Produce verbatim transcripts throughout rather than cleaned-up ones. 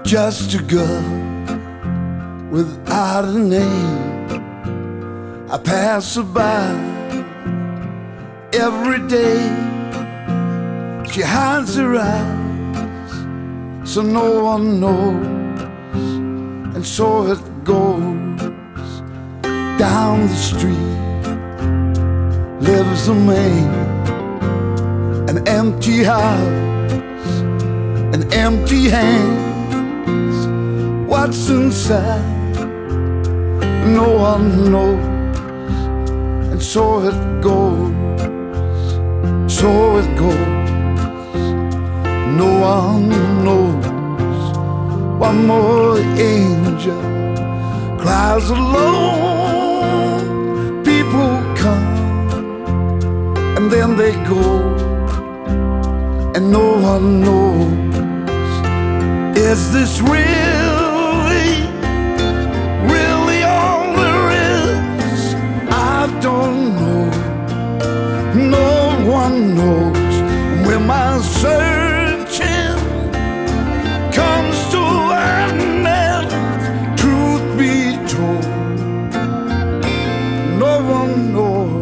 Just a girl without a name. I pass her by every day. She hides her eyes so no one knows, and so it goes. Down the street lives a man, an empty house, an empty hand. What's inside, no one knows, and so it goes, so it goes. No one knows. One more angel cries alone. People come and then they go, and no one knows. Is this really, really all there is? I don't know. No one knows. When my searching comes to an end, truth be told, no one knows.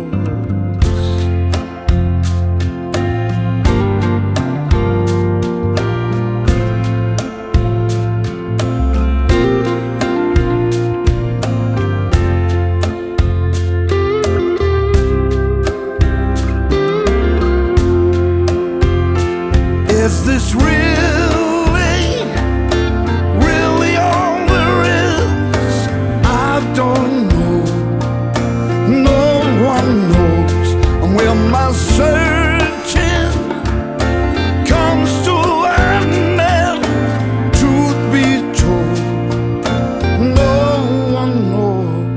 Is this really, really all there is? I don't know. No one knows. And when my searching comes to an end, truth be told, no one knows.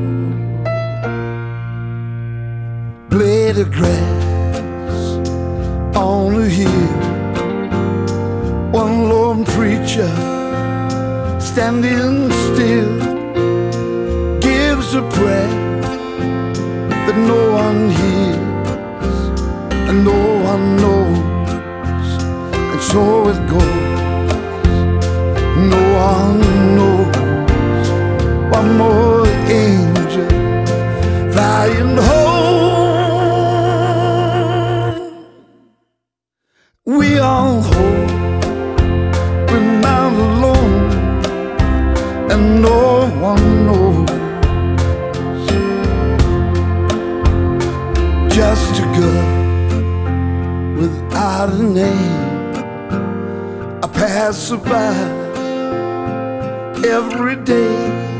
Blade of grass on a hill, one lone preacher standing still gives a prayer that no one hears and no one knows, and so it goes. No one knows. One more angel flying home. We all hope we're not alone, and no one knows. Just a girl without a name. I pass her by every day.